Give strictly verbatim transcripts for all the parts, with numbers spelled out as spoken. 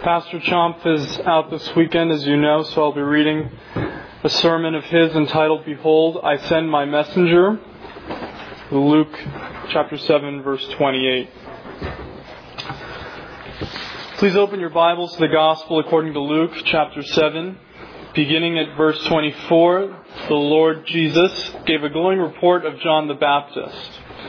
Pastor Chomp is out this weekend, as you know, so I'll be reading a sermon of his entitled, Behold, I Send My Messenger, Luke chapter seven, verse twenty-eight. Please open your Bibles to the Gospel according to Luke chapter seven. Beginning at verse twenty-four, the Lord Jesus gave a glowing report of John the Baptist.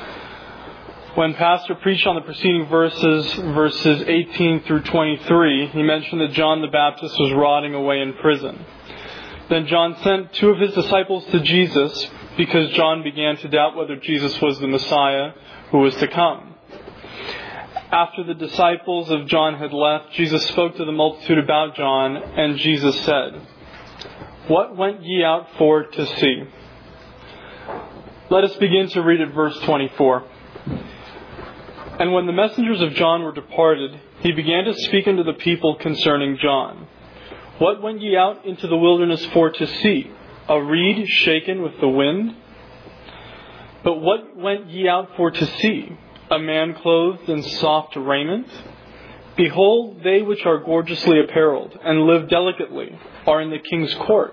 When Pastor preached on the preceding verses, verses eighteen through twenty-three, he mentioned that John the Baptist was rotting away in prison. Then John sent two of his disciples to Jesus because John began to doubt whether Jesus was the Messiah who was to come. After the disciples of John had left, Jesus spoke to the multitude about John, and Jesus said, "What went ye out for to see?" Let us begin to read at verse twenty-four. And when the messengers of John were departed, he began to speak unto the people concerning John. What went ye out into the wilderness for to see? A reed shaken with the wind? But what went ye out for to see? A man clothed in soft raiment? Behold, they which are gorgeously apparelled, and live delicately, are in the king's court.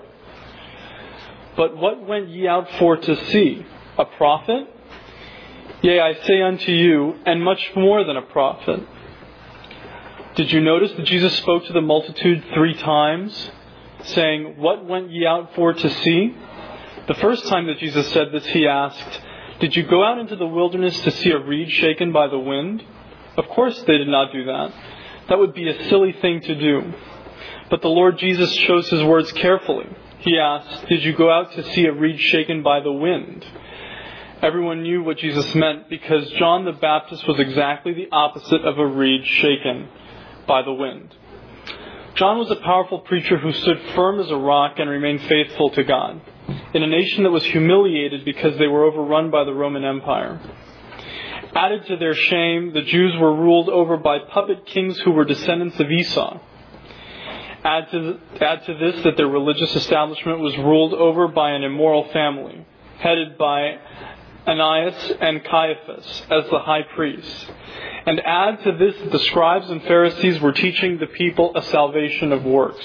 But what went ye out for to see? A prophet? Yea, I say unto you, and much more than a prophet. Did you notice that Jesus spoke to the multitude three times, saying, What went ye out for to see? The first time that Jesus said this, he asked, Did you go out into the wilderness to see a reed shaken by the wind? Of course they did not do that. That would be a silly thing to do. But the Lord Jesus chose his words carefully. He asked, Did you go out to see a reed shaken by the wind? Everyone knew what Jesus meant because John the Baptist was exactly the opposite of a reed shaken by the wind. John was a powerful preacher who stood firm as a rock and remained faithful to God in a nation that was humiliated because they were overrun by the Roman Empire. Added to their shame, the Jews were ruled over by puppet kings who were descendants of Esau. Add to, add to this that their religious establishment was ruled over by an immoral family, headed by Ananias and Caiaphas as the high priests. And add to this that the scribes and Pharisees were teaching the people a salvation of works.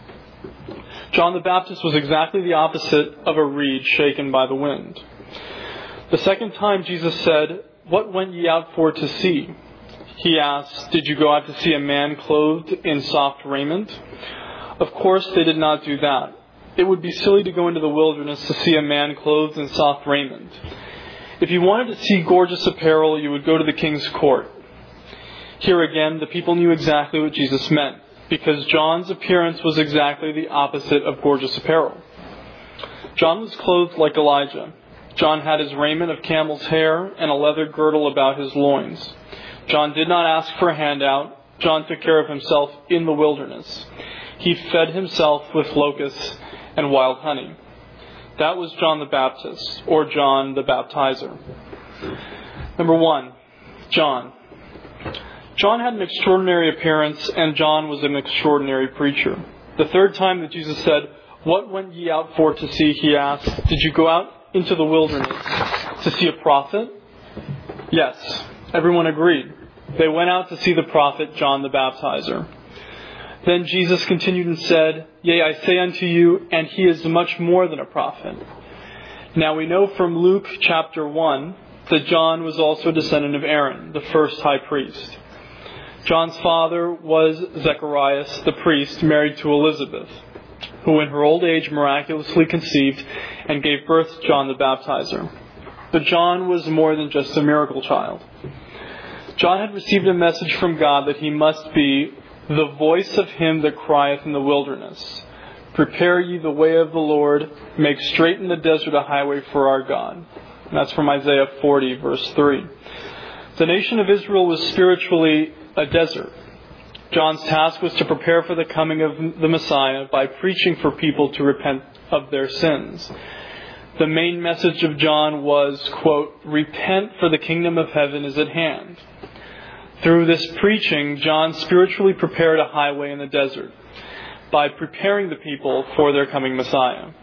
John the Baptist was exactly the opposite of a reed shaken by the wind. The second time Jesus said, What went ye out for to see? He asked, Did you go out to see a man clothed in soft raiment? Of course they did not do that. It would be silly to go into the wilderness to see a man clothed in soft raiment. If you wanted to see gorgeous apparel, you would go to the king's court. Here again, the people knew exactly what Jesus meant, because John's appearance was exactly the opposite of gorgeous apparel. John was clothed like Elijah. John had his raiment of camel's hair and a leather girdle about his loins. John did not ask for a handout. John took care of himself in the wilderness. He fed himself with locusts and wild honey. That was John the Baptist, or John the Baptizer. Number one, John. John had an extraordinary appearance, and John was an extraordinary preacher. The third time that Jesus said, What went ye out for to see? He asked, Did you go out into the wilderness to see a prophet? Yes, everyone agreed. They went out to see the prophet John the Baptizer. Then Jesus continued and said, Yea, I say unto you, and he is much more than a prophet. Now we know from Luke chapter one that John was also a descendant of Aaron, the first high priest. John's father was Zacharias, the priest, married to Elizabeth, who in her old age miraculously conceived and gave birth to John the Baptizer. But John was more than just a miracle child. John had received a message from God that he must be the voice of him that crieth in the wilderness. Prepare ye the way of the Lord, make straight in the desert a highway for our God. And that's from Isaiah forty, verse three. The nation of Israel was spiritually a desert. John's task was to prepare for the coming of the Messiah by preaching for people to repent of their sins. The main message of John was, quote, Repent, for the kingdom of heaven is at hand. Through this preaching, John spiritually prepared a highway in the desert by preparing the people for their coming Messiah.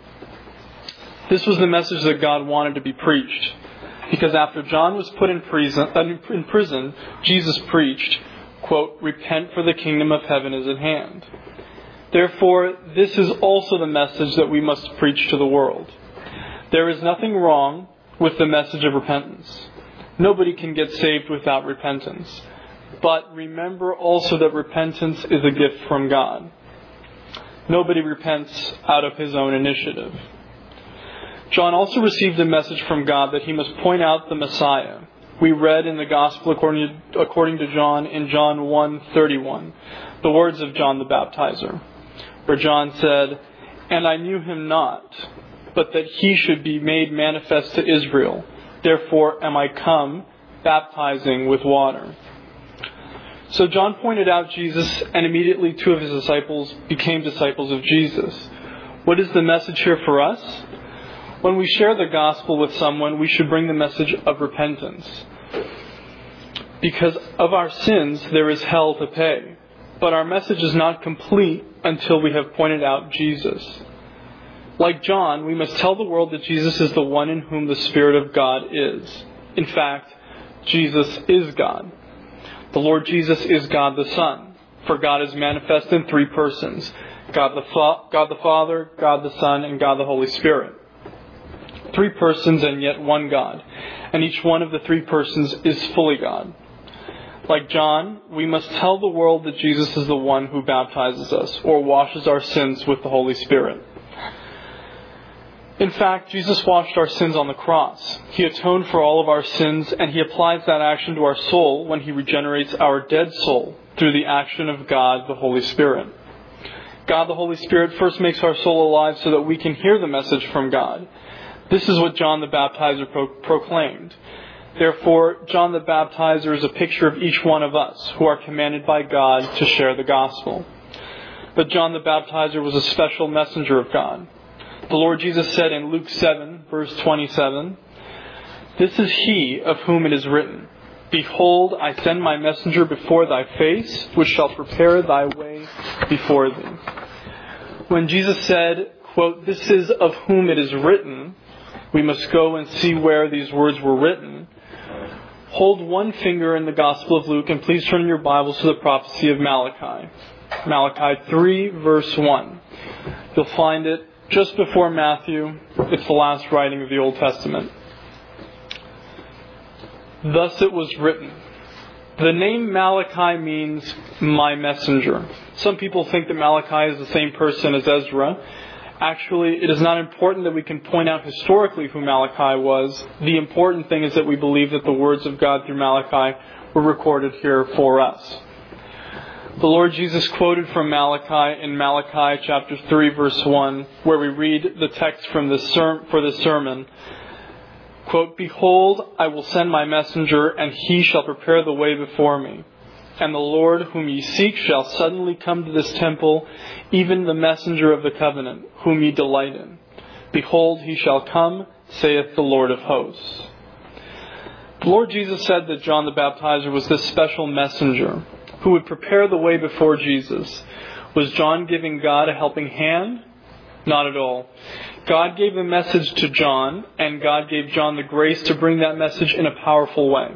This was the message that God wanted to be preached, because after John was put in prison, in prison Jesus preached, quote, repent for the kingdom of heaven is at hand. Therefore, this is also the message that we must preach to the world. There is nothing wrong with the message of repentance. Nobody can get saved without repentance. But remember also that repentance is a gift from God. Nobody repents out of his own initiative. John also received a message from God that he must point out the Messiah. We read in the Gospel according to, according to John in John one thirty-one, the words of John the Baptizer, where John said, "And I knew him not, but that he should be made manifest to Israel. Therefore am I come, baptizing with water." So John pointed out Jesus, and immediately two of his disciples became disciples of Jesus. What is the message here for us? When we share the gospel with someone, we should bring the message of repentance. Because of our sins, there is hell to pay. But our message is not complete until we have pointed out Jesus. Like John, we must tell the world that Jesus is the one in whom the Spirit of God is. In fact, Jesus is God. The Lord Jesus is God the Son. For God is manifest in three persons: God the, Fa- God the Father, God the Son, and God the Holy Spirit. Three persons and yet one God. And each one of the three persons is fully God. Like John, we must tell the world that Jesus is the one who baptizes us or washes our sins with the Holy Spirit. In fact, Jesus washed our sins on the cross. He atoned for all of our sins, and He applies that action to our soul when He regenerates our dead soul through the action of God, the Holy Spirit. God, the Holy Spirit, first makes our soul alive so that we can hear the message from God. This is what John the Baptizer pro- proclaimed. Therefore, John the Baptizer is a picture of each one of us who are commanded by God to share the gospel. But John the Baptizer was a special messenger of God. The Lord Jesus said in Luke seven, verse twenty-seven, "This is he of whom it is written, Behold, I send my messenger before thy face, which shall prepare thy way before thee." When Jesus said, quote, "This is of whom it is written," we must go and see where these words were written. Hold one finger in the Gospel of Luke and please turn your Bibles to the prophecy of Malachi. Malachi three, verse one. You'll find it just before Matthew. It's the last writing of the Old Testament. Thus it was written. The name Malachi means my messenger. Some people think that Malachi is the same person as Ezra. Actually, it is not important that we can point out historically who Malachi was. The important thing is that we believe that the words of God through Malachi were recorded here for us. The Lord Jesus quoted from Malachi in Malachi chapter three, verse one, where we read the text from the ser- for the sermon. Quote, "Behold, I will send my messenger, and he shall prepare the way before me. And the Lord whom ye seek shall suddenly come to this temple, even the messenger of the covenant, whom ye delight in. Behold, he shall come, saith the Lord of hosts." The Lord Jesus said that John the Baptizer was this special messenger who would prepare the way before Jesus. Was John giving God a helping hand? Not at all. God gave the message to John, and God gave John the grace to bring that message in a powerful way.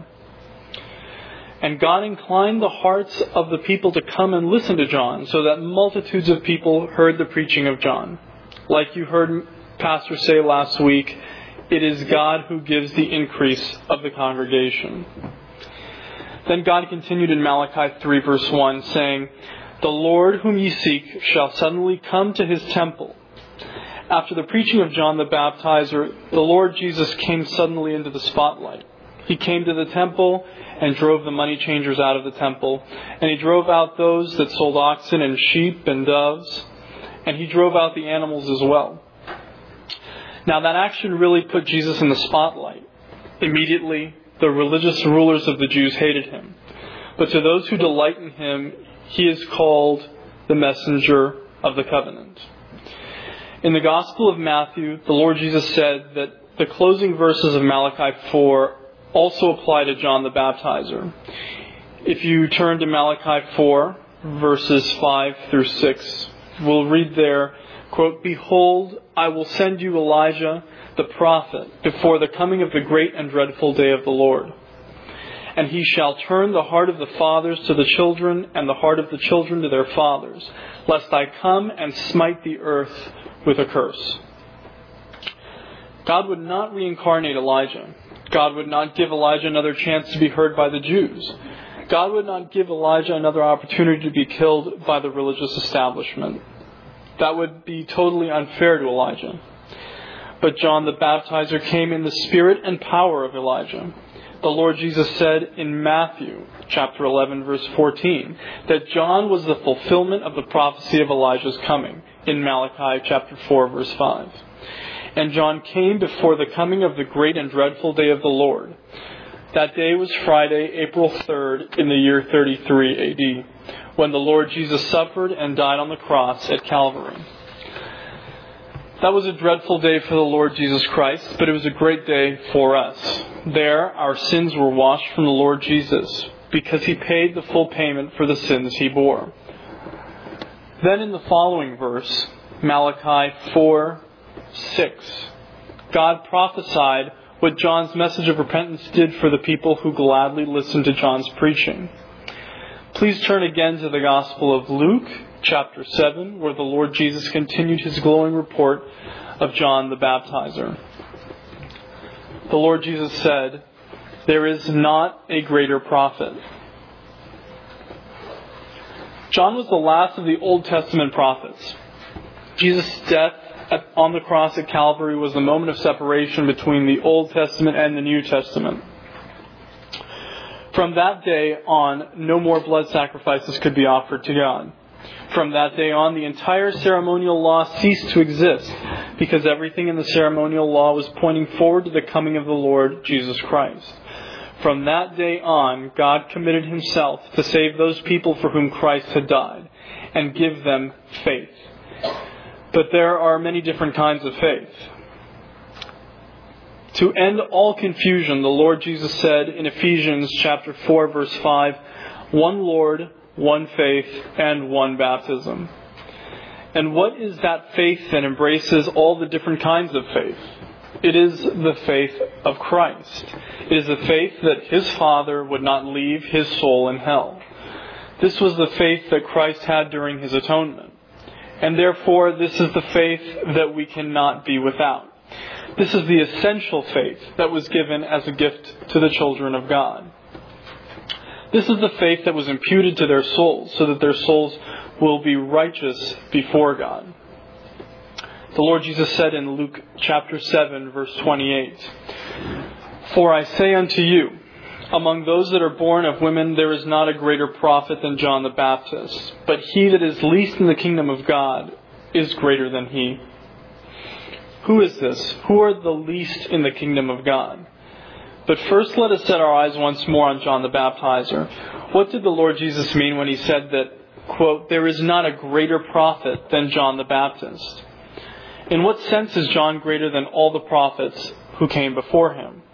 And God inclined the hearts of the people to come and listen to John, so that multitudes of people heard the preaching of John. Like you heard Pastor say last week, it is God who gives the increase of the congregation. Then God continued in Malachi three, verse one, saying, "The Lord whom ye seek shall suddenly come to his temple." After the preaching of John the Baptizer, the Lord Jesus came suddenly into the spotlight. He came to the temple and drove the money changers out of the temple. And he drove out those that sold oxen and sheep and doves. And he drove out the animals as well. Now that action really put Jesus in the spotlight. Immediately, the religious rulers of the Jews hated him. But to those who delight in him, he is called the messenger of the covenant. In the Gospel of Matthew, the Lord Jesus said that the closing verses of Malachi four also apply to John the Baptizer. If you turn to Malachi four, verses five through six, we'll read there, quote, "Behold, I will send you Elijah, the prophet, before the coming of the great and dreadful day of the Lord. And he shall turn the heart of the fathers to the children, and the heart of the children to their fathers, lest I come and smite the earth with a curse. God would not reincarnate Elijah. God would not give Elijah another chance to be heard by the Jews. God would not give Elijah another opportunity to be killed by the religious establishment. That would be totally unfair to Elijah. But John the Baptizer came in the spirit and power of Elijah. The Lord Jesus said in Matthew chapter eleven, verse fourteen, that John was the fulfillment of the prophecy of Elijah's coming in Malachi chapter four, verse five. And John came before the coming of the great and dreadful day of the Lord. That day was Friday, April third, in the year thirty-three A D, when the Lord Jesus suffered and died on the cross at Calvary. That was a dreadful day for the Lord Jesus Christ, but it was a great day for us. There, our sins were washed from the Lord Jesus, because he paid the full payment for the sins he bore. Then in the following verse, Malachi four, six, God prophesied what John's message of repentance did for the people who gladly listened to John's preaching. Please turn again to the Gospel of Luke, chapter seven, where the Lord Jesus continued his glowing report of John the Baptizer. The Lord Jesus said, "There is not a greater prophet." John was the last of the Old Testament prophets. Jesus' death on the cross at Calvary was the moment of separation between the Old Testament and the New Testament. From that day on, no more blood sacrifices could be offered to God. From that day on, the entire ceremonial law ceased to exist, because everything in the ceremonial law was pointing forward to the coming of the Lord Jesus Christ. From that day on, God committed himself to save those people for whom Christ had died, and give them faith. But there are many different kinds of faith. To end all confusion, the Lord Jesus said in Ephesians chapter four, verse five, one Lord, one faith, and one baptism. And what is that faith that embraces all the different kinds of faith? It is the faith of Christ. It is the faith that his Father would not leave his soul in hell. This was the faith that Christ had during his atonement. And therefore, this is the faith that we cannot be without. This is the essential faith that was given as a gift to the children of God. This is the faith that was imputed to their souls, so that their souls will be righteous before God. The Lord Jesus said in Luke chapter seven, verse twenty-eight, "For I say unto you, among those that are born of women, there is not a greater prophet than John the Baptist. But he that is least in the kingdom of God is greater than he." Who is this? Who are the least in the kingdom of God? But first let us set our eyes once more on John the Baptizer. What did the Lord Jesus mean when he said that, quote, "There is not a greater prophet than John the Baptist"? In what sense is John greater than all the prophets who came before him?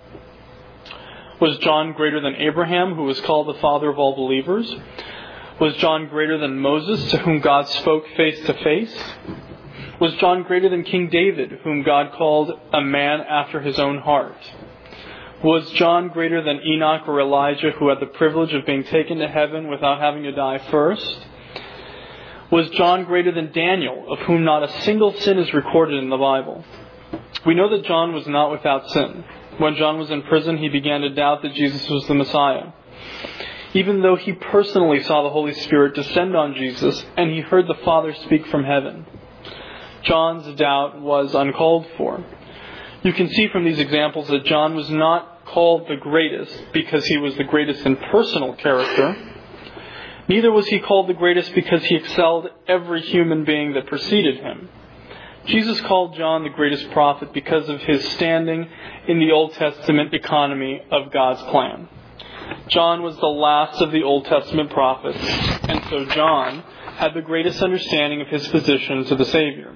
Was John greater than Abraham, who was called the father of all believers? Was John greater than Moses, to whom God spoke face to face? Was John greater than King David, whom God called a man after his own heart? Was John greater than Enoch or Elijah, who had the privilege of being taken to heaven without having to die first? Was John greater than Daniel, of whom not a single sin is recorded in the Bible? We know that John was not without sin. When John was in prison, he began to doubt that Jesus was the Messiah, even though he personally saw the Holy Spirit descend on Jesus and he heard the Father speak from heaven. John's doubt was uncalled for. You can see from these examples that John was not called the greatest because he was the greatest in personal character. Neither was he called the greatest because he excelled every human being that preceded him. Jesus called John the greatest prophet because of his standing in the Old Testament economy of God's plan. John was the last of the Old Testament prophets, and so John had the greatest understanding of his position to the Savior.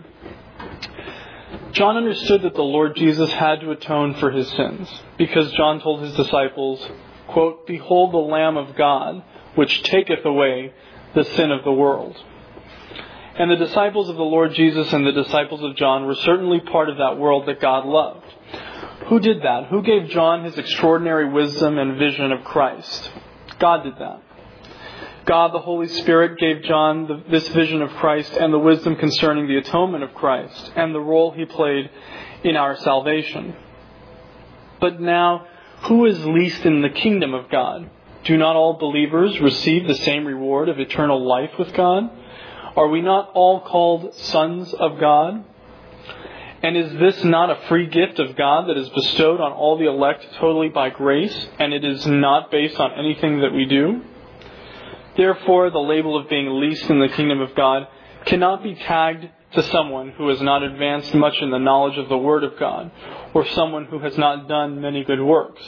John understood that the Lord Jesus had to atone for his sins, because John told his disciples, quote, "Behold the Lamb of God, which taketh away the sin of the world." And the disciples of the Lord Jesus and the disciples of John were certainly part of that world that God loved. Who did that? Who gave John his extraordinary wisdom and vision of Christ? God did that. God, the Holy Spirit, gave John the, this vision of Christ and the wisdom concerning the atonement of Christ and the role he played in our salvation. But now, who is least in the kingdom of God? Do not all believers receive the same reward of eternal life with God? Are we not all called sons of God? And is this not a free gift of God that is bestowed on all the elect totally by grace, and it is not based on anything that we do? Therefore, the label of being least in the kingdom of God cannot be tagged to someone who has not advanced much in the knowledge of the Word of God, or someone who has not done many good works.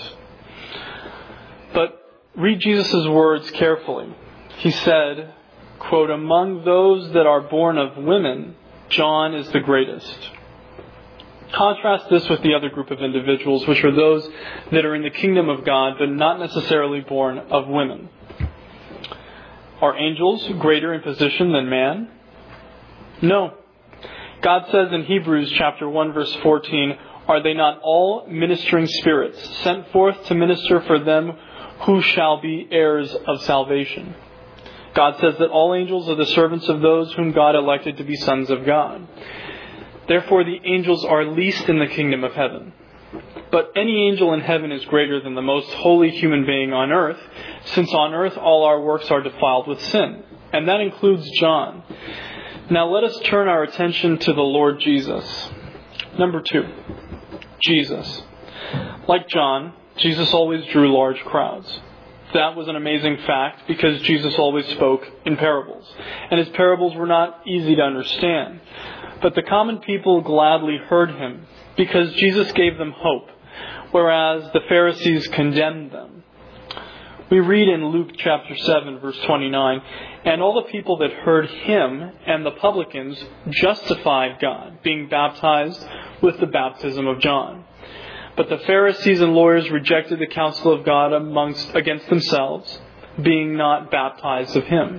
But read Jesus' words carefully. He said, quote, "Among those that are born of women, John is the greatest." Contrast this with the other group of individuals, which are those that are in the kingdom of God, but not necessarily born of women. Are angels greater in position than man? No. God says in Hebrews chapter one, verse fourteen, "Are they not all ministering spirits, sent forth to minister for them who shall be heirs of salvation?" God says that all angels are the servants of those whom God elected to be sons of God. Therefore, the angels are least in the kingdom of heaven. But any angel in heaven is greater than the most holy human being on earth, since on earth all our works are defiled with sin. And that includes John. Now let us turn our attention to the Lord Jesus. Number two, Jesus. Like John, Jesus always drew large crowds. That was an amazing fact because Jesus always spoke in parables. And his parables were not easy to understand. But the common people gladly heard him because Jesus gave them hope, whereas the Pharisees condemned them. We read in Luke chapter seven, verse twenty-nine, "And all the people that heard him and the publicans justified God, being baptized with the baptism of John. But the Pharisees and lawyers rejected the counsel of God amongst against themselves, being not baptized of him."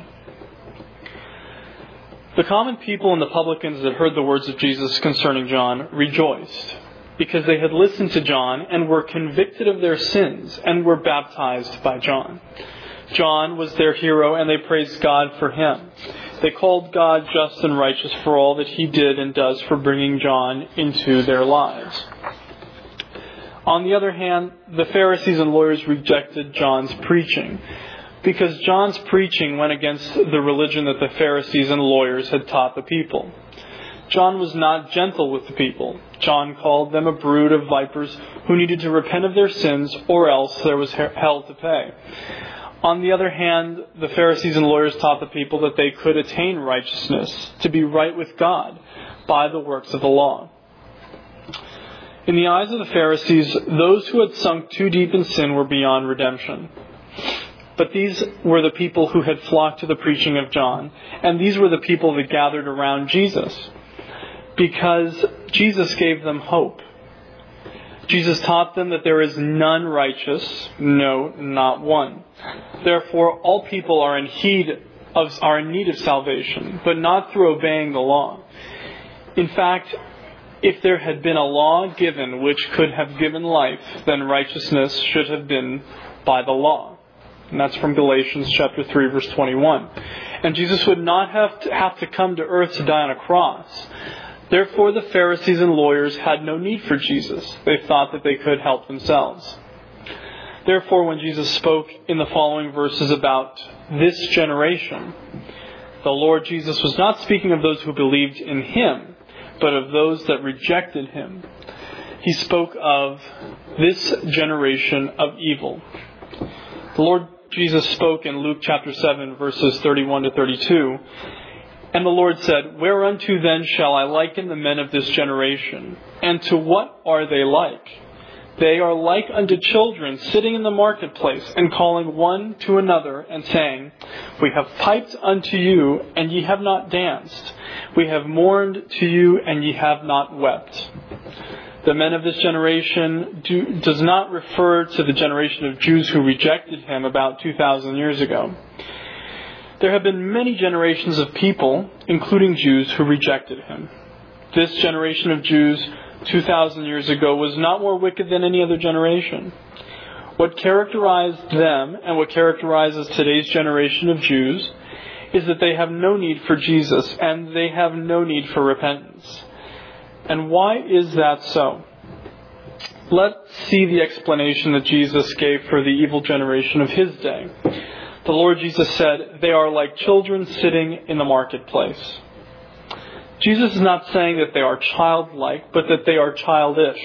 The common people and the publicans that heard the words of Jesus concerning John rejoiced, because they had listened to John and were convicted of their sins and were baptized by John. John was their hero, and they praised God for him. They called God just and righteous for all that he did and does for bringing John into their lives. On the other hand, the Pharisees and lawyers rejected John's preaching, because John's preaching went against the religion that the Pharisees and lawyers had taught the people. John was not gentle with the people. John called them a brood of vipers who needed to repent of their sins, or else there was hell to pay. On the other hand, the Pharisees and lawyers taught the people that they could attain righteousness, to be right with God, by the works of the law. In the eyes of the Pharisees, those who had sunk too deep in sin were beyond redemption. But these were the people who had flocked to the preaching of John, and these were the people that gathered around Jesus, because Jesus gave them hope. Jesus taught them that there is none righteous, no, not one. Therefore, all people are in need of, are in need of salvation, but not through obeying the law. In fact, if there had been a law given which could have given life, then righteousness should have been by the law. And that's from Galatians chapter three, verse twenty-one. And Jesus would not have to, have to come to earth to die on a cross. Therefore, the Pharisees and lawyers had no need for Jesus. They thought that they could help themselves. Therefore, when Jesus spoke in the following verses about this generation, the Lord Jesus was not speaking of those who believed in him, but of those that rejected him. He spoke of this generation of evil. The Lord Jesus spoke in Luke chapter seven, verses thirty-one to thirty-two. "And the Lord said, Whereunto then shall I liken the men of this generation? And to what are they like? They are like unto children sitting in the marketplace, and calling one to another, and saying, We have piped unto you, and ye have not danced. We have mourned to you, and ye have not wept." The men of this generation do, does not refer to the generation of Jews who rejected him about two thousand years ago. There have been many generations of people, including Jews, who rejected him. This generation of Jews two thousand years ago was not more wicked than any other generation. What characterized them and what characterizes today's generation of Jews is that they have no need for Jesus and they have no need for repentance. And why is that so? Let's see the explanation that Jesus gave for the evil generation of his day. The Lord Jesus said, "They are like children sitting in the marketplace." Jesus is not saying that they are childlike, but that they are childish.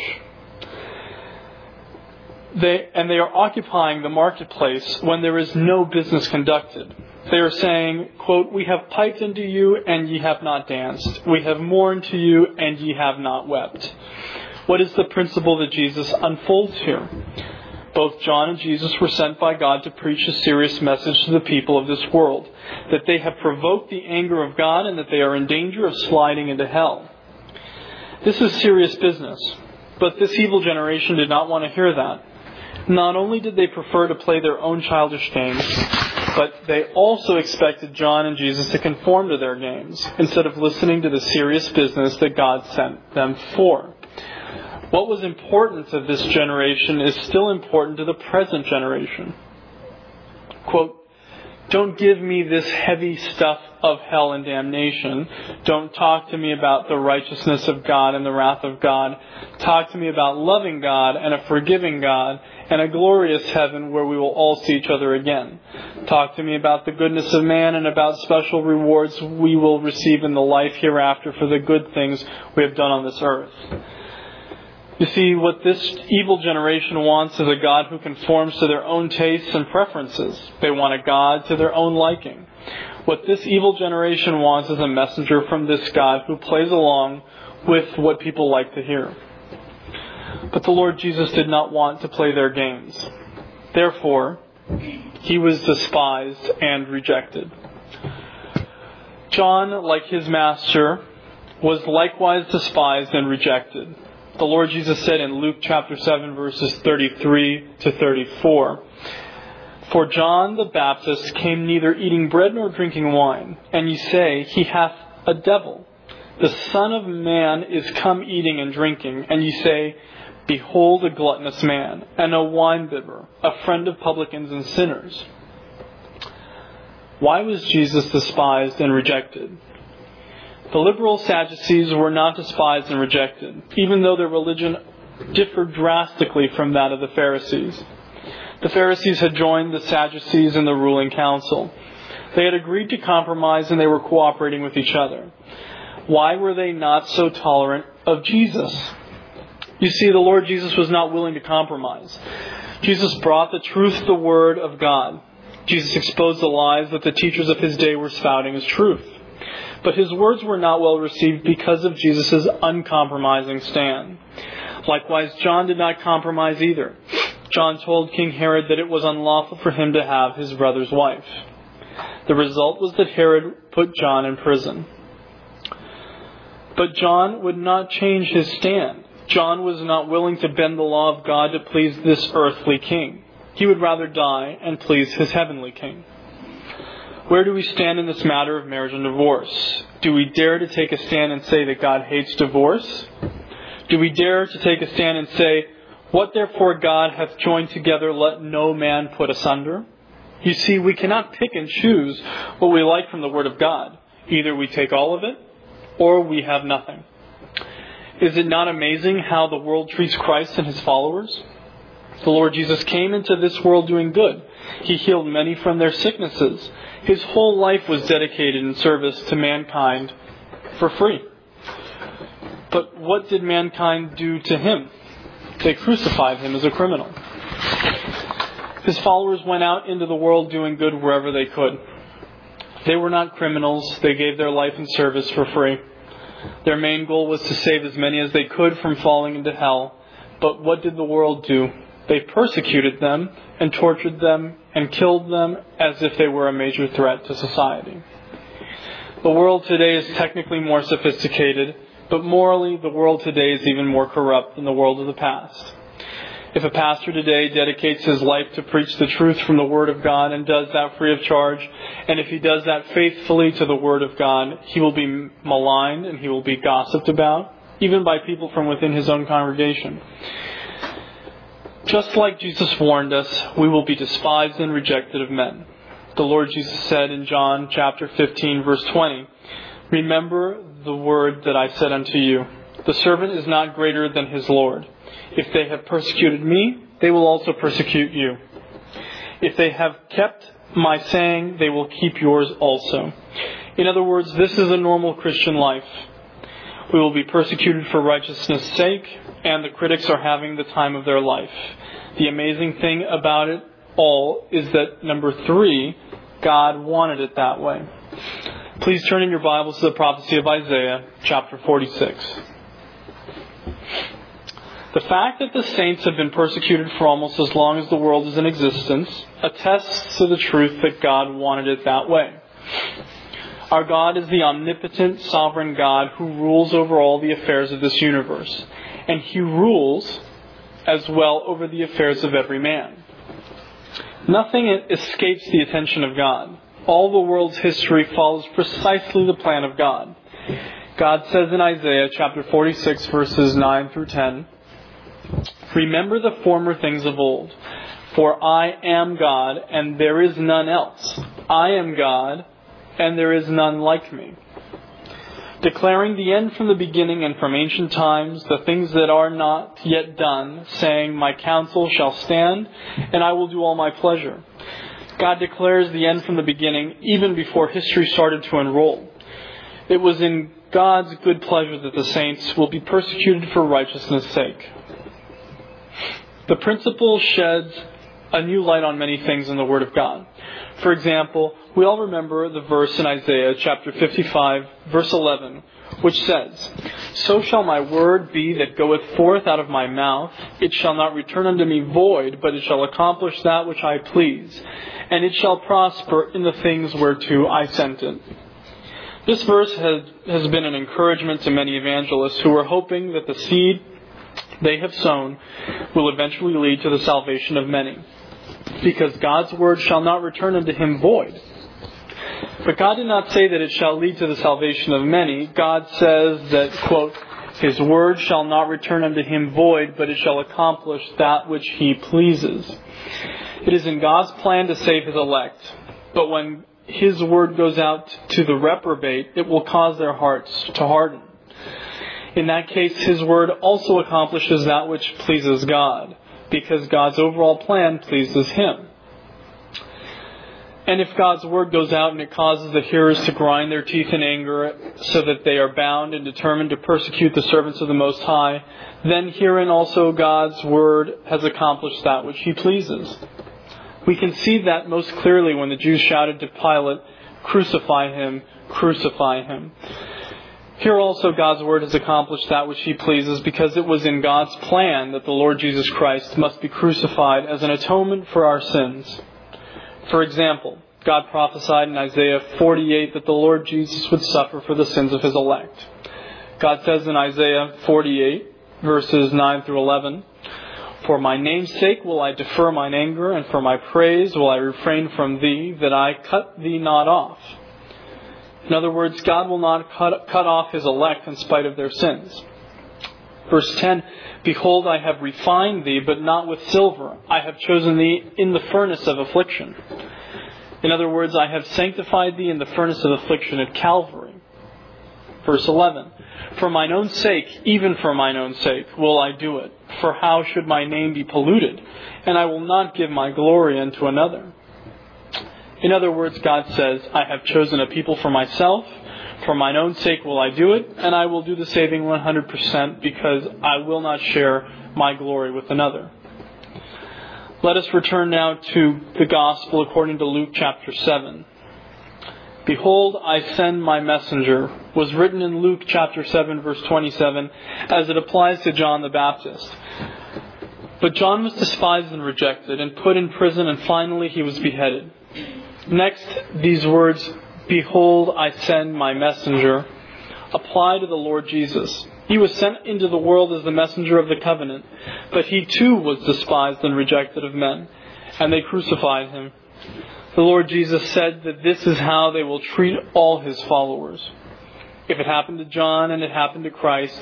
They, and they are occupying the marketplace when there is no business conducted. They are saying, quote, "We have piped unto you, and ye have not danced. We have mourned to you, and ye have not wept." What is the principle that Jesus unfolds here? Both John and Jesus were sent by God to preach a serious message to the people of this world, that they have provoked the anger of God and that they are in danger of sliding into hell. This is serious business, but this evil generation did not want to hear that. Not only did they prefer to play their own childish games, but they also expected John and Jesus to conform to their games, instead of listening to the serious business that God sent them for. What was important to this generation is still important to the present generation. Quote, "Don't give me this heavy stuff of hell and damnation. Don't talk to me about the righteousness of God and the wrath of God. Talk to me about loving God and a forgiving God and a glorious heaven where we will all see each other again. Talk to me about the goodness of man and about special rewards we will receive in the life hereafter for the good things we have done on this earth." You see, what this evil generation wants is a God who conforms to their own tastes and preferences. They want a God to their own liking. What this evil generation wants is a messenger from this God who plays along with what people like to hear. But the Lord Jesus did not want to play their games. Therefore, he was despised and rejected. John, like his master, was likewise despised and rejected. The Lord Jesus said in Luke chapter seven, verses thirty-three to thirty-four, "For John the Baptist came neither eating bread nor drinking wine, and ye say, He hath a devil. The Son of Man is come eating and drinking, and ye say, Behold a gluttonous man, and a winebibber, a friend of publicans and sinners." Why was Jesus despised and rejected? The liberal Sadducees were not despised and rejected, even though their religion differed drastically from that of the Pharisees. The Pharisees had joined the Sadducees in the ruling council. They had agreed to compromise and they were cooperating with each other. Why were they not so tolerant of Jesus? You see, the Lord Jesus was not willing to compromise. Jesus brought the truth, the Word of God. Jesus exposed the lies that the teachers of his day were spouting as truth. But his words were not well received because of Jesus' uncompromising stand. Likewise, John did not compromise either. John told King Herod that it was unlawful for him to have his brother's wife. The result was that Herod put John in prison. But John would not change his stand. John was not willing to bend the law of God to please this earthly king. He would rather die and please his heavenly king. Where do we stand in this matter of marriage and divorce? Do we dare to take a stand and say that God hates divorce? Do we dare to take a stand and say, "What therefore God hath joined together, let no man put asunder"? You see, we cannot pick and choose what we like from the Word of God. Either we take all of it, or we have nothing. Is it not amazing how the world treats Christ and his followers? The Lord Jesus came into this world doing good. He healed many from their sicknesses. His whole life was dedicated in service to mankind for free. But what did mankind do to him? They crucified him as a criminal. His followers went out into the world doing good wherever they could. They were not criminals. They gave their life in service for free. Their main goal was to save as many as they could from falling into hell. But what did the world do? They persecuted them and tortured them and killed them as if they were a major threat to society. The world today is technically more sophisticated, but morally the world today is even more corrupt than the world of the past. If a pastor today dedicates his life to preach the truth from the Word of God and does that free of charge, and if he does that faithfully to the Word of God, he will be maligned and he will be gossiped about. even by people from within his own congregation. Just like Jesus warned us, we will be despised and rejected of men. The Lord Jesus said in John chapter fifteen, verse twenty, "Remember the word that I said unto you, the servant is not greater than his Lord. If they have persecuted me, they will also persecute you. If they have kept my saying, they will keep yours also." In other words, this is a normal Christian life. We will be persecuted for righteousness' sake, and the critics are having the time of their life. The amazing thing about it all is that, number three, God wanted it that way. Please turn in your Bibles to the prophecy of Isaiah, chapter forty-six. The fact that the saints have been persecuted for almost as long as the world is in existence attests to the truth that God wanted it that way. Our God is the omnipotent, sovereign God who rules over all the affairs of this universe. And He rules as well over the affairs of every man. Nothing escapes the attention of God. All the world's history follows precisely the plan of God. God says in Isaiah chapter forty-six, verses nine through ten, "Remember the former things of old, for I am God, and there is none else. I am God, and there is none like me. Declaring the end from the beginning and from ancient times, the things that are not yet done, saying, my counsel shall stand, and I will do all my pleasure." God declares the end from the beginning, even before history started to unroll. It was in God's good pleasure that the saints will be persecuted for righteousness' sake. The principle sheds a new light on many things in the Word of God. For example, we all remember the verse in Isaiah chapter fifty-five, verse eleven, which says, "So shall my word be that goeth forth out of my mouth. It shall not return unto me void, but it shall accomplish that which I please. And it shall prosper in the things whereto I sent it." This verse has, has been an encouragement to many evangelists who are hoping that the seed they have sown will eventually lead to the salvation of many. Because God's word shall not return unto him void. But God did not say that it shall lead to the salvation of many. God says that, quote, "His word shall not return unto him void, but it shall accomplish that which he pleases." It is in God's plan to save his elect. But when his word goes out to the reprobate, it will cause their hearts to harden. In that case, his word also accomplishes that which pleases God, because God's overall plan pleases him. And if God's word goes out and it causes the hearers to grind their teeth in anger so that they are bound and determined to persecute the servants of the Most High, then herein also God's word has accomplished that which he pleases. We can see that most clearly when the Jews shouted to Pilate, "Crucify him, crucify him." Here also God's word has accomplished that which he pleases, because it was in God's plan that the Lord Jesus Christ must be crucified as an atonement for our sins. For example, God prophesied in Isaiah forty-eight that the Lord Jesus would suffer for the sins of his elect. God says in Isaiah forty-eight, verses nine through eleven, "For my name's sake will I defer mine anger, and for my praise will I refrain from thee, that I cut thee not off." In other words, God will not cut, cut off his elect in spite of their sins. Verse ten, "Behold, I have refined thee, but not with silver. I have chosen thee in the furnace of affliction." In other words, I have sanctified thee in the furnace of affliction at Calvary. Verse eleven, "For mine own sake, even for mine own sake, will I do it. For how should my name be polluted? And I will not give my glory unto another." In other words, God says, I have chosen a people for myself. For mine own sake will I do it, and I will do the saving one hundred percent, because I will not share my glory with another. Let us return now to the Gospel according to Luke chapter seven. "Behold, I send my messenger," was written in Luke chapter seven, verse twenty-seven, as it applies to John the Baptist. But John was despised and rejected and put in prison, and finally he was beheaded. Next, these words, "Behold, I send my messenger," apply to the Lord Jesus. He was sent into the world as the messenger of the covenant, but he too was despised and rejected of men, and they crucified him. The Lord Jesus said that this is how they will treat all his followers. If it happened to John and it happened to Christ,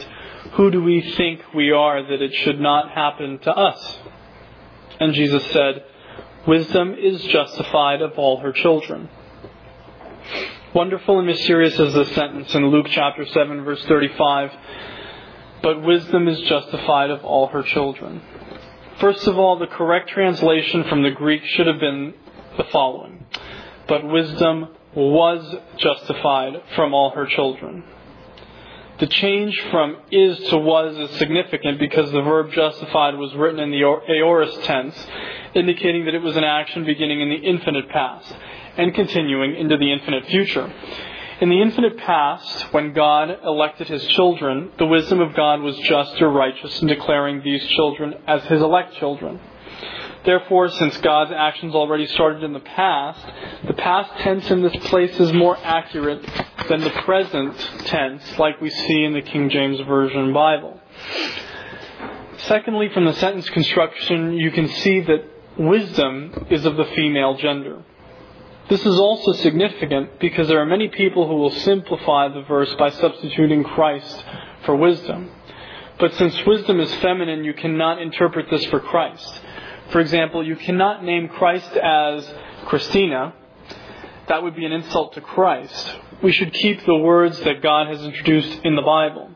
who do we think we are that it should not happen to us? And Jesus said, wisdom is justified of all her children. Wonderful and mysterious is this sentence in Luke chapter seven, verse thirty-five. But wisdom is justified of all her children. First of all, the correct translation from the Greek should have been the following. But wisdom was justified from all her children. The change from is to was is significant because the verb justified was written in the aorist tense, indicating that it was an action beginning in the infinite past and continuing into the infinite future. In the infinite past, when God elected His children, the wisdom of God was just or righteous in declaring these children as His elect children. Therefore, since God's actions already started in the past, the past tense in this place is more accurate than the present tense, like we see in the King James Version Bible. Secondly, from the sentence construction, you can see that wisdom is of the female gender. This is also significant because there are many people who will simplify the verse by substituting Christ for wisdom. But since wisdom is feminine, you cannot interpret this for Christ. For example, you cannot name Christ as Christina. That would be an insult to Christ. We should keep the words that God has introduced in the Bible.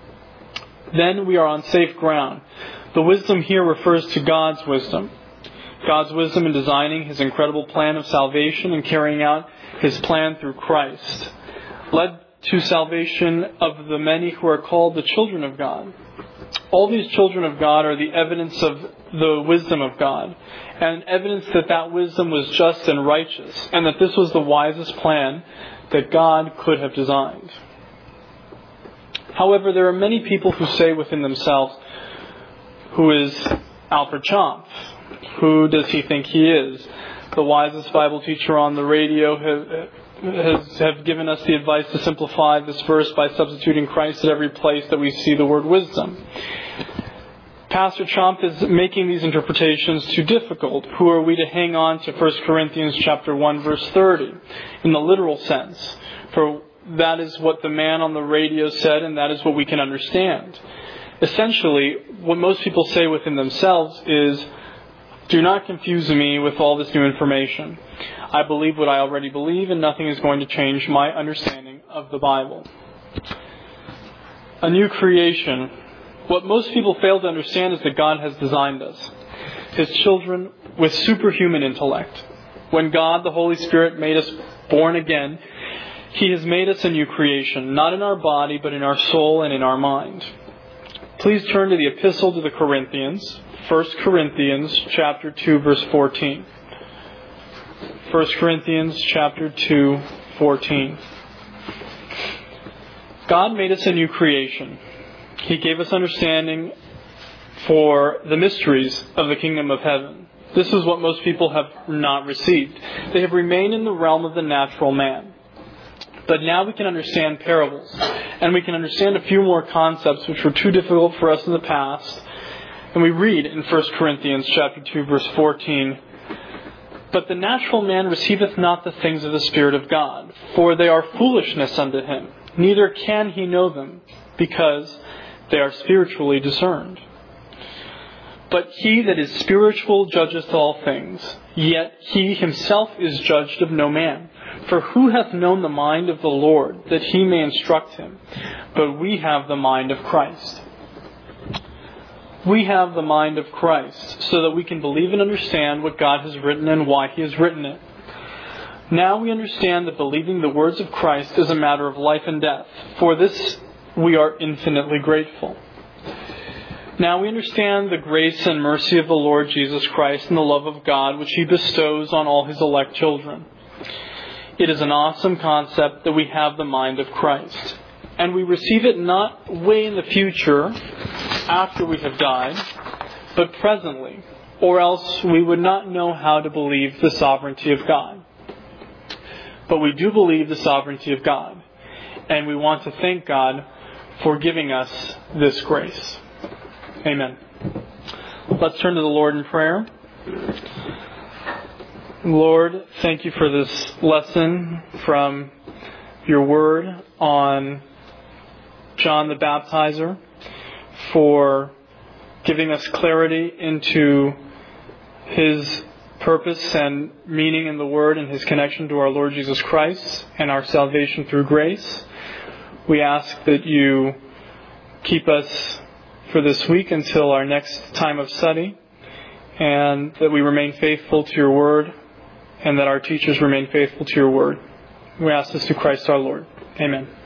Then we are on safe ground. The wisdom here refers to God's wisdom. God's wisdom in designing His incredible plan of salvation and carrying out His plan through Christ led to salvation of the many who are called the children of God. All these children of God are the evidence of the wisdom of God, and evidence that that wisdom was just and righteous, and that this was the wisest plan that God could have designed. However, there are many people who say within themselves, who is Alfred Chomp? Who does he think he is? The wisest Bible teacher on the radio have, has have given us the advice to simplify this verse by substituting Christ at every place that we see the word wisdom. Pastor Chomp is making these interpretations too difficult. Who are we to hang on to First Corinthians chapter one, verse thirty, in the literal sense? For that is what the man on the radio said, and that is what we can understand. Essentially, what most people say within themselves is, do not confuse me with all this new information. I believe what I already believe, and nothing is going to change my understanding of the Bible. A new creation. What most people fail to understand is that God has designed us, His children, with superhuman intellect. When God, the Holy Spirit, made us born again, He has made us a new creation, not in our body, but in our soul and in our mind. Please turn to the Epistle to the Corinthians, First Corinthians chapter two, verse fourteen. First Corinthians chapter two, fourteen. God made us a new creation. He gave us understanding for the mysteries of the kingdom of heaven. This is what most people have not received. They have remained in the realm of the natural man. But now we can understand parables, and we can understand a few more concepts which were too difficult for us in the past. And we read in First Corinthians chapter two, verse fourteen, but the natural man receiveth not the things of the Spirit of God, for they are foolishness unto him, neither can he know them, because they are spiritually discerned. But he that is spiritual judgeth all things, yet he himself is judged of no man. For who hath known the mind of the Lord, that he may instruct him? But we have the mind of Christ. We have the mind of Christ, so that we can believe and understand what God has written and why He has written it. Now we understand that believing the words of Christ is a matter of life and death. For this we are infinitely grateful. Now we understand the grace and mercy of the Lord Jesus Christ and the love of God which He bestows on all His elect children. It is an awesome concept that we have the mind of Christ. And we receive it not way in the future, after we have died, but presently, or else we would not know how to believe the sovereignty of God. But we do believe the sovereignty of God, and we want to thank God for giving us this grace. Amen. Let's turn to the Lord in prayer. Lord, thank You for this lesson from Your Word on John the Baptizer. for giving us clarity into His purpose and meaning in the Word and His connection to our Lord Jesus Christ and our salvation through grace. We ask that you keep us for this week until our next time of study, and that we remain faithful to your Word, and that our teachers remain faithful to your Word. We ask this through Christ our Lord. Amen.